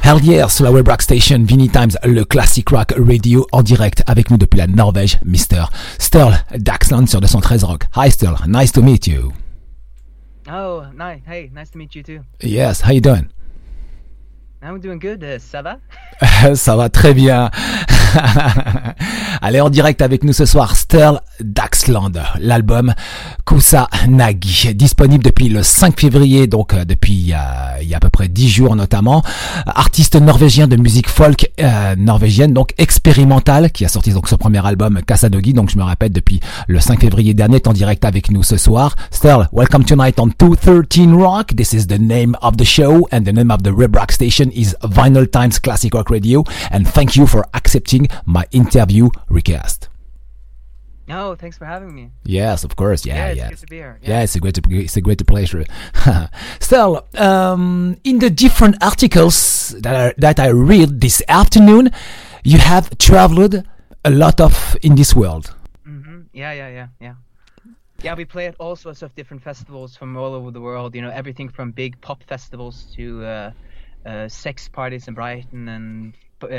Hell yeah, sur la web rock station Vinny Times, le classic rock radio en direct avec nous depuis la Norvège, Mr. Sturl Daxland sur 213 Rock. Hi Sturl, nice to meet you. Oh, nice. Hey, nice to meet you too. Yes, how you doing? I'm doing good. Ça va? Ça va très bien. Allez, en direct avec nous ce soir, Sturl Daxland, l'album Kusanagi, disponible depuis le 5 février, donc depuis il y a à peu près 10 jours notamment. Artiste norvégien de musique folk norvégienne, donc expérimentale, qui a sorti donc son premier album Kusanagi, donc je me répète, depuis le 5 février dernier, est en direct avec nous ce soir. Sturl, welcome tonight on 213 Rock. This is the name of the show, and the name of the web rock station is Vinyl Times Classic Rock Radio, and thank you for accepting my interview request. No, thanks for having me. Yes, of course. Yeah, it's good to be here. Yeah, it's a great pleasure. Still, in the different articles that I read this afternoon, you have traveled a lot in this world. Mm-hmm. Yeah. Yeah, we play at all sorts of different festivals from all over the world. You know, everything from big pop festivals to sex parties in Brighton and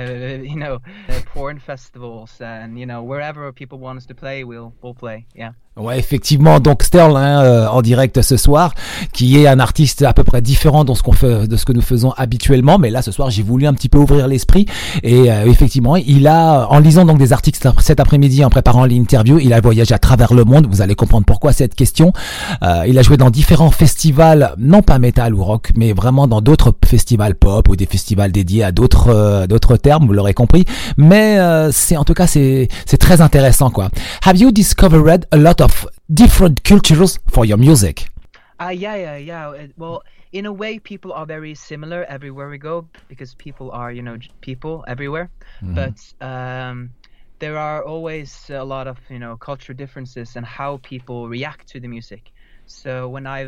porn festivals, and wherever people want us to play, we'll play. Yeah. Ouais, effectivement. Donc Sturl, en direct ce soir, qui est un artiste à peu près différent de ce que nous faisons habituellement. Mais là, ce soir, j'ai voulu un petit peu ouvrir l'esprit. Et effectivement, il a, en lisant donc des articles cet après-midi, en préparant l'interview, il a voyagé à travers le monde. Vous allez comprendre pourquoi cette question. Il a joué dans différents festivals, non pas metal ou rock, mais vraiment dans d'autres festivals pop ou des festivals dédiés à d'autres termes. Vous l'aurez compris. Mais c'est très intéressant, quoi. Have you discovered a lot of different cultures for your music? Yeah. Well, in a way, people are very similar everywhere we go because people are, people everywhere. Mm-hmm. But there are always a lot of, culture differences and how people react to the music. So when I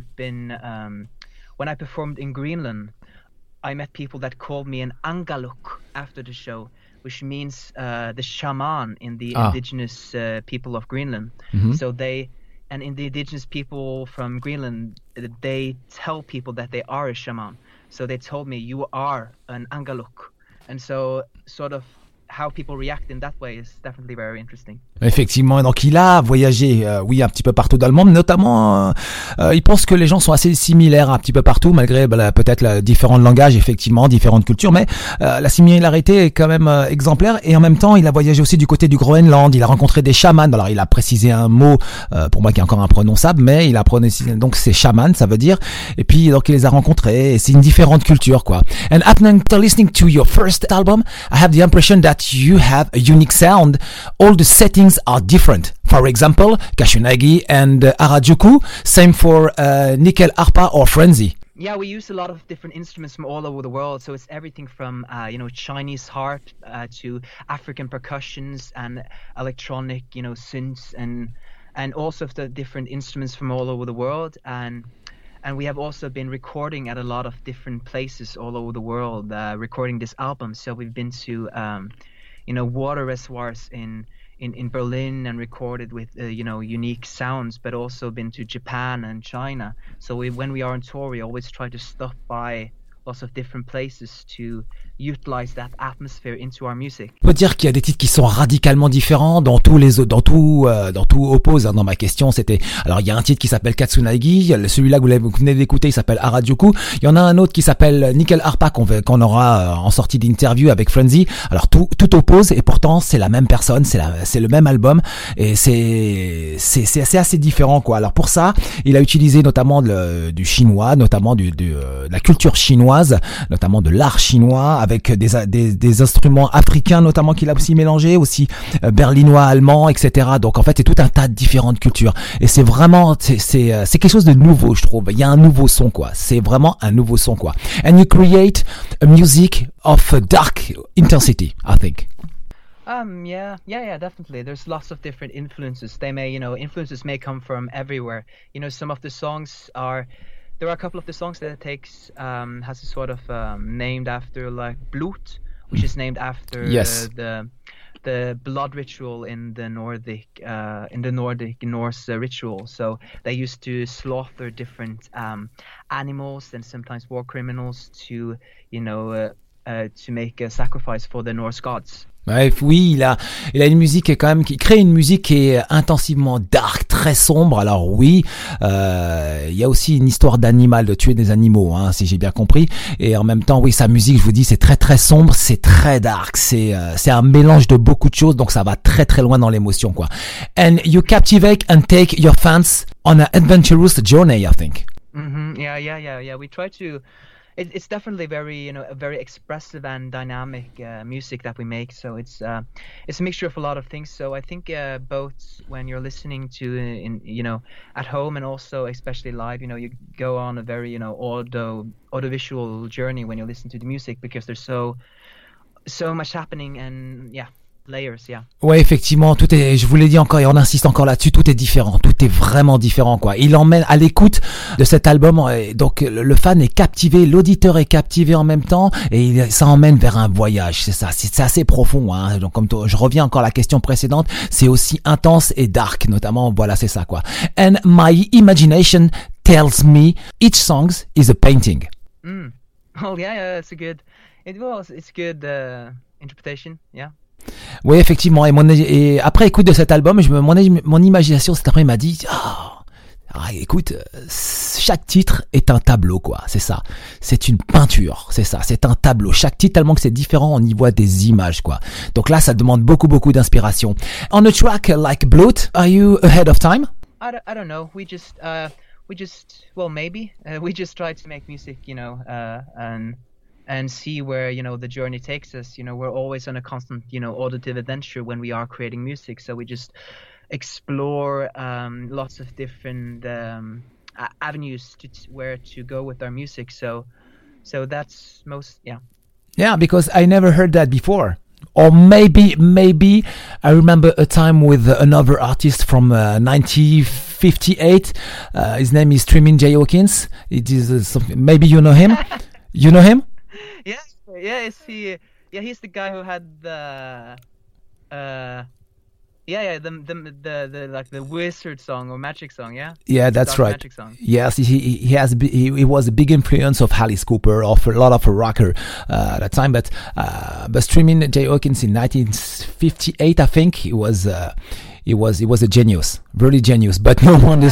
performed in Greenland, I met people that called me an Angaluk after the show, which means the shaman in the indigenous people of Greenland. Mm-hmm. So in the indigenous people from Greenland, they tell people that they are a shaman. So they told me, you are an Angaluk. And so sort of how people react in that way is definitely very interesting. Effectivement, donc il a voyagé, un petit peu partout dans le monde, notamment, il pense que les gens sont assez similaires un petit peu partout, malgré peut-être différents langages, effectivement, différentes cultures, mais la similarité est quand même exemplaire. Et en même temps, il a voyagé aussi du côté du Groenland, il a rencontré des chamans. Alors, il a précisé un mot pour moi qui est encore imprononçable, mais il a prononcé, donc c'est chaman, ça veut dire. Et puis donc il les a rencontrés. Et c'est une différente culture, quoi. And after listening to your first album, I have the impression that you have a unique sound. All the settings are different. For example, Kusanagi and Harajuku. Same for Nickel Harpa or Frenzy. Yeah, we use a lot of different instruments from all over the world. So it's everything from Chinese harp to African percussions and electronic, synths and also the different instruments from all over the world. And we have also been recording at a lot of different places all over the world, recording this album. So we've been to water reservoirs in Berlin and recorded with unique sounds, but also been to Japan and China. So when we are on tour, we always try to stop by lots of different places to utilize that atmosphere into our music. On peut dire qu'il y a des titres qui sont radicalement différents dans tout oppose. Dans ma question, c'était, alors il y a un titre qui s'appelle Kusanagi, celui-là que vous venez d'écouter, il s'appelle Harajuku. Il y en a un autre qui s'appelle Nickel Harpa qu'on aura en sortie d'interview avec Frenzy. Alors tout oppose et pourtant c'est la même personne, c'est le même album et c'est assez différent, quoi. Alors pour ça, il a utilisé notamment du chinois, notamment de la culture chinoise, notamment de l'art chinois, avec des instruments africains notamment qu'il a aussi mélangé, aussi berlinois, allemand, etc. Donc en fait c'est tout un tas de différentes cultures et c'est vraiment c'est quelque chose de nouveau, je trouve. Il y a un nouveau son, quoi. C'est vraiment un nouveau son, quoi. And you create a music of a dark intensity, I think. Yeah, definitely. There's lots of different influences. Influences may come from everywhere. Some of the songs there are a couple of the songs that it takes has a sort of named after like Blut, which is named after the blood ritual in the Nordic Norse ritual. So they used to slaughter different animals and sometimes war criminals to to make a sacrifice for the Norse gods. Bref, oui, il a une musique qui est quand même, qui crée une musique qui est intensivement dark, très sombre. Alors oui, il y a aussi une histoire d'animal, de tuer des animaux, hein, si j'ai bien compris. Et en même temps, oui, sa musique, je vous dis, c'est très très sombre, c'est très dark, c'est un mélange de beaucoup de choses, donc ça va très très loin dans l'émotion, quoi. And you captivate and take your fans on an adventurous journey, I think. Mm-hmm. Yeah. We try to. It's definitely very, very expressive and dynamic music that we make. So it's a mixture of a lot of things. So I think both when you're listening to at home and also especially live, you go on a very audiovisual journey when you listen to the music because there's so much happening and layers, yeah. Ouais, effectivement, tout est, je vous l'ai dit encore et on insiste encore là-dessus, tout est différent, tout est vraiment différent, quoi. Il emmène à l'écoute de cet album, donc le fan est captivé, l'auditeur est captivé en même temps et ça emmène vers un voyage, c'est ça, c'est assez profond, hein. Donc comme je reviens encore à la question précédente, c'est aussi intense et dark, notamment, voilà, c'est ça, quoi. And my imagination tells me each song is a painting. Oh yeah, it's good interpretation, yeah. Oui, effectivement. Et après écoute de cet album, mon imagination cet après m'a dit, écoute, chaque titre est un tableau, quoi. C'est ça. C'est une peinture. C'est ça. C'est un tableau. Chaque titre, tellement que c'est différent, on y voit des images, quoi. Donc là, ça demande beaucoup d'inspiration. On a track like Bloat, are you ahead of time? I don't know. We just well, maybe. We just try to make music, and see where the journey takes us. We're always on a constant auditive adventure when we are creating music, so we just explore lots of different avenues where to go with our music, so that's yeah, because I never heard that before. Or maybe I remember a time with another artist from 1958. His name is Trimin J. Hawkins. It is something, maybe you know him. You know him? Yeah, is he? Yeah, he's the guy who had the like the wizard song or magic song, yeah. Yeah, that's right. Magic song. Yes, he was a big influence of Alice Cooper, of a lot of a rocker at that time. But Trimin J. Hawkins in 1958, I think he was a genius, really genius. But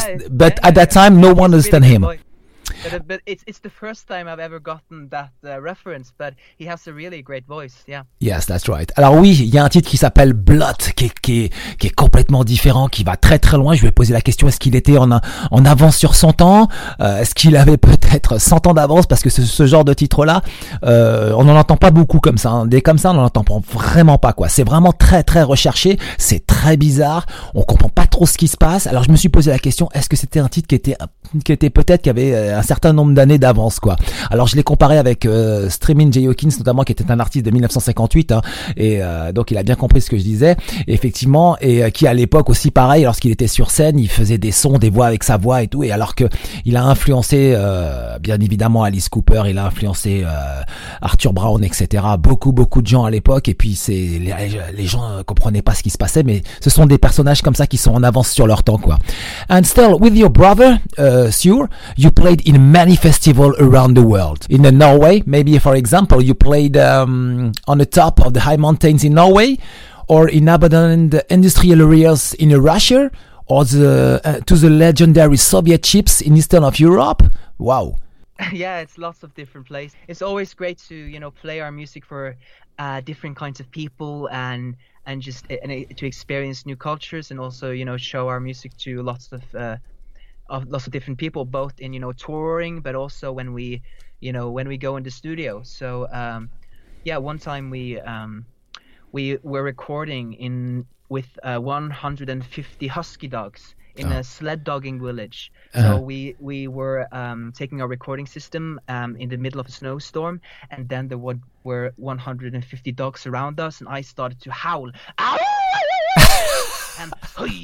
at that time, no one understood him. But it's the first time I've ever gotten that reference, but he has a really great voice, yeah. Yes, that's right. Alors oui, il y a un titre qui s'appelle Blood, qui est complètement différent, qui va très très loin. Je lui ai posé la question, est-ce qu'il était en avance sur son temps? Est-ce qu'il avait peut-être 100 ans d'avance? Parce que ce genre de titre-là, on n'en entend pas beaucoup comme ça, hein. Des comme ça, on n'en entend vraiment pas, quoi. C'est vraiment très très recherché, c'est très bizarre, on comprend pas trop ce qui se passe. Alors je me suis posé la question, est-ce que c'était un titre qui était peut-être, qui avait un certain nombre d'années d'avance, quoi. Alors je l'ai comparé avec Trimin J. Hawkins, notamment, qui était un artiste de 1958, hein, et donc il a bien compris ce que je disais, et effectivement, et qui à l'époque aussi pareil, lorsqu'il était sur scène, il faisait des sons, des voix avec sa voix et tout, et alors que il a influencé bien évidemment Alice Cooper, il a influencé Arthur Brown, etc. Beaucoup de gens à l'époque, et puis les gens comprenaient pas ce qui se passait, mais ce sont des personnages comme ça qui sont en avance sur leur temps, quoi. And still, with your brother, Sjur, you played in many festivals around the world. In Norway, maybe for example, you played on the top of the high mountains in Norway, or in abandoned industrial areas in Russia, or to the legendary Soviet ships in eastern of Europe. Wow. Yeah, it's lots of different places. It's always great to play our music for different kinds of people and just to experience new cultures, and also show our music to lots of different people, both in touring, but also when we go in the studio. So one time we were recording with 150 husky dogs in a sled dogging village. So we were taking our recording system in the middle of a snowstorm, and then there were 150 dogs around us, and I started to howl. Ow! And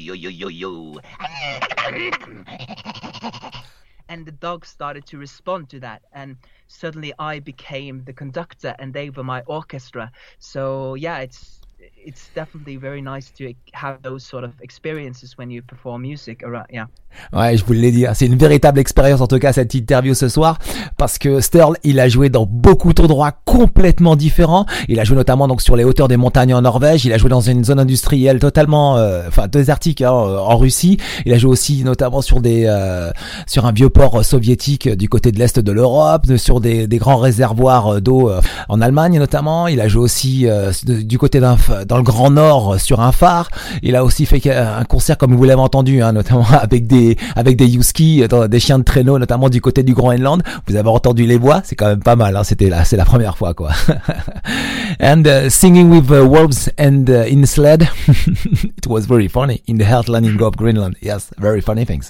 and the dogs started to respond to that, and suddenly I became the conductor and they were my orchestra. So yeah, it's definitely very nice to have those sort of experiences when you perform music around. Yeah. Ouais, je vous l'ai dit, c'est une véritable expérience en tout cas cette interview ce soir, parce que Sterl, il a joué dans beaucoup d'endroits complètement différents. Il a joué notamment donc sur les hauteurs des montagnes en Norvège. Il a joué dans une zone industrielle totalement, désertique en Russie. Il a joué aussi notamment sur un vieux port soviétique du côté de l'est de l'Europe, sur des grands réservoirs d'eau en Allemagne notamment. Il a joué aussi du côté dans le Grand Nord sur un phare. Il a aussi fait un concert comme vous l'avez entendu, notamment avec des huskies, des chiens de traîneau, notamment du côté du Groenland. Vous avez entendu les voix, c'est quand même pas mal. C'est la première fois quoi. And singing with wolves and in sled, it was very funny in the heartland of Greenland. Yes, very funny things.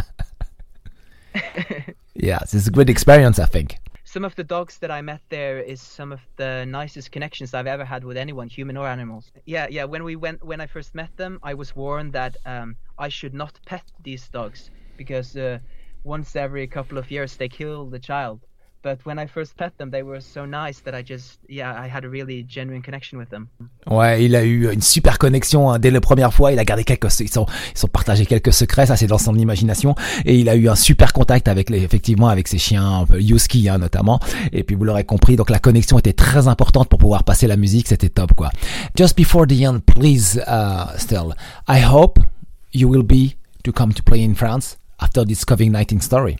Yeah, it's a great experience, I think. Some of the dogs that I met there is some of the nicest connections I've ever had with anyone, human or animals. Yeah. When I first met them, I was warned that I should not pet these dogs because once every couple of years they kill the child. But when I first pet them, they were so nice that I had a really genuine connection with them. Ouais, il a eu une super connexion dès la première fois. Il a gardé ils sont partagés quelques secrets, ça c'est dans son imagination. Et il a eu un super contact effectivement avec ses chiens, un peu husky notamment. Et puis vous l'aurez compris, donc la connexion était très importante pour pouvoir passer la musique, c'était top quoi. Just before the end, please, Sterl, I hope you will be to come to play in France after this COVID-19 story.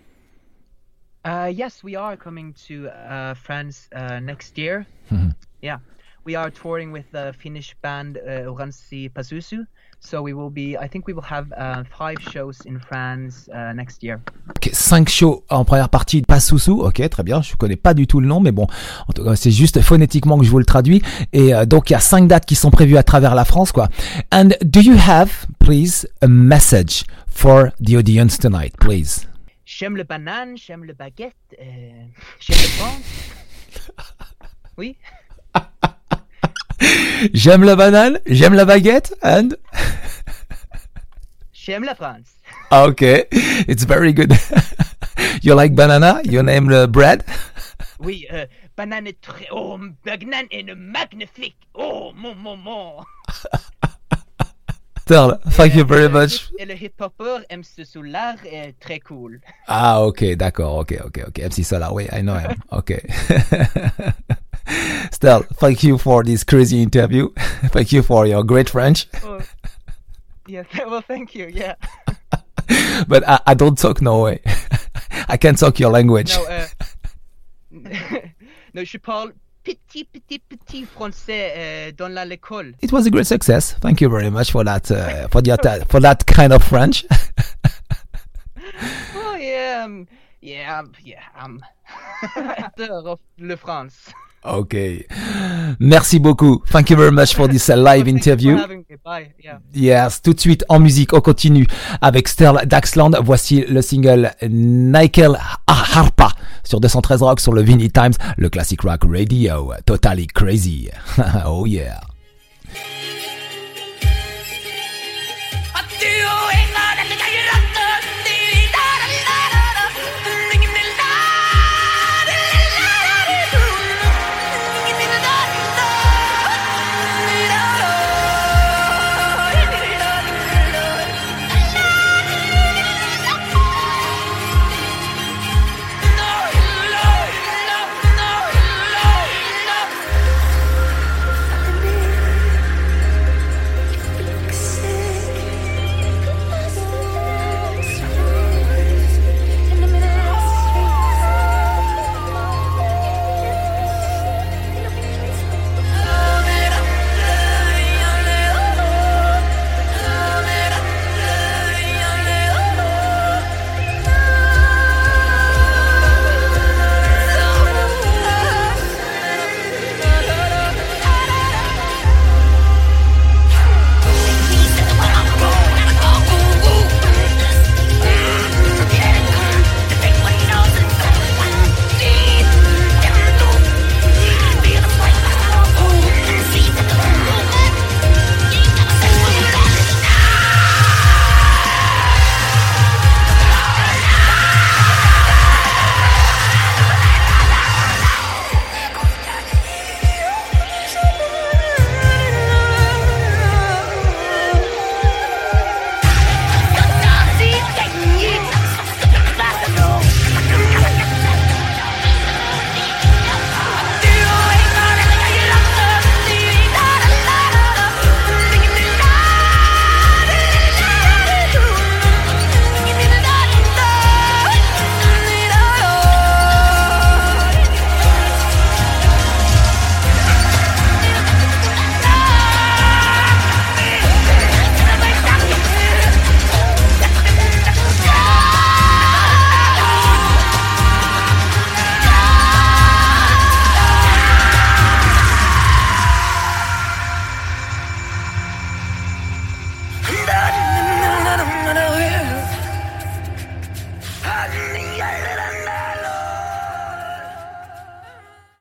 Yes, we are coming to France next year. Mm-hmm. Yeah, we are touring with the Finnish band Oranssi Pasusu. So I think we will have 5 shows in France next year. Ok, 5 shows en première partie de Pasusu. Ok, très bien. Je connais pas du tout le nom, mais bon, en tout cas, c'est juste phonétiquement que je vous le traduis. Et donc, il y a 5 dates qui sont prévues à travers la France, quoi. And do you have, please, a message for the audience tonight, please? J'aime le banane, j'aime le baguette, j'aime le pain. Oui. J'aime la banane, j'aime la baguette, and j'aime la France. Okay, it's very good. You like banana? You name the bread? Oui, banane est très... Oh, banane est magnifique. Oh, mon. Sterl, thank you very much. Et le hip-hopper MC Solar est très cool. Ah, ok, d'accord, ok. MC Solar, oui, I know him. Okay. Sterl, thank you for this crazy interview. Thank you for your great French. Oh, yeah, well, thank you, yeah. But I don't talk Norway. I can't talk your language. No, je parle petit français dans l'école. It was a great success. Thank you very much for that, for that kind of French. Oh, yeah, I'm of Le France. Okay. Merci beaucoup. Thank you very much for this live interview. Bye. Yeah. Yes, tout de suite en musique, on continue avec Sterl Daxland. Voici le single Nickel Harpa sur 213 Rock sur le Vinyl Times, le classic rock radio. Totally crazy. Oh yeah.